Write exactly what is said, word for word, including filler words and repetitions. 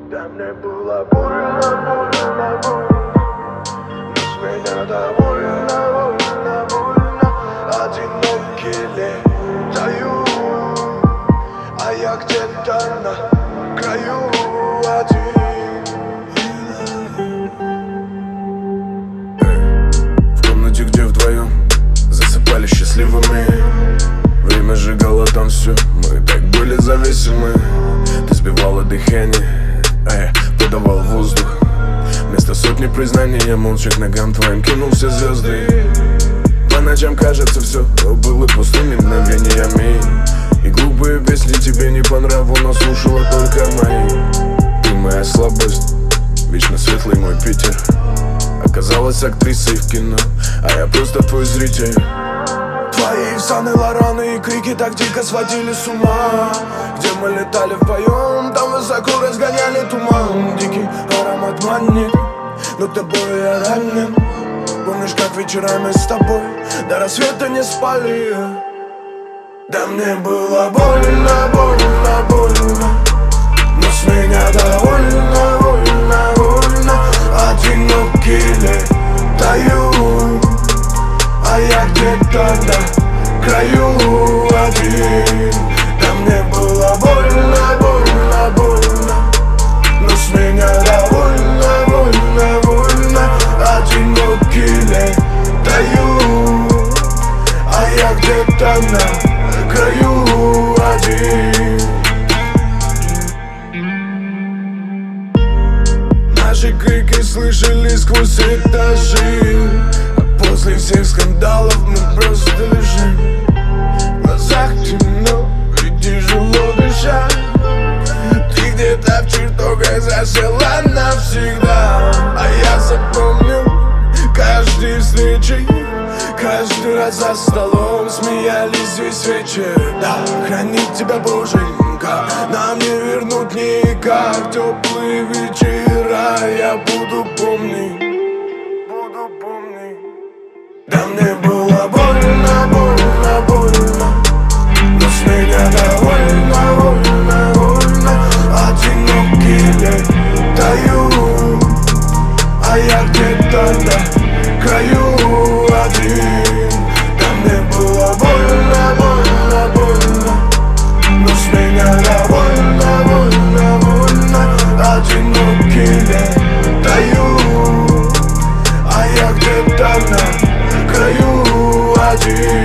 Да мне было больно, больно, больно, но с меня довольно, больно, больно. Одинокий летаю, а я где-то на краю один. В комнате, где вдвоем засыпали счастливыми, время сжигало там все, мы так были зависимы. Ты сбивала дыхание, а я подавал воздух. Вместо сотни признаний я молча к ногам твоим кинул все звезды. По ночам кажется все было пустыми мгновениями, и глупые песни тебе не по нраву, но слушала только мои. Ты моя слабость, вечно светлый мой Питер. Оказалась актрисой в кино, а я просто твой зритель. Твои Саны-Лораны и крики так дико сводили с ума. Где мы летали вдвоем, там высоко разгоняли туман. Дикий аромат манит, но тобой я ранен. Помнишь, как вечерами с тобой до рассвета не спали? Да мне было больно, больно, больно, но с меня довольно, больно, больно. Одинокий летаю, а я где-то на краю один. Да мне было больно, больно, больно, но с меня довольно, больно, больно. Одинокий летаю, а я где-то на краю один. Наши крики слышали сквозь этажи, а после всех скандалов мы просто лежим. В глазах темно и тяжело дышать. Ты где-то в чертогах засела навсегда, а я запомнил каждой встречи, каждый раз за столом смеялись весь вечер. Да, хранит тебя Боженька, нам не вернуть никак теплые вечера. Я буду помнить, буду помнить. Да мне было больно, больно, больно, но с меня довольно, больно, больно. Одинокий летаю, а я где-то на краю один. Да мне было больно, больно, больно, но с меня довольно, больно, больно. Одинокий летаю, а я где-то на краю один.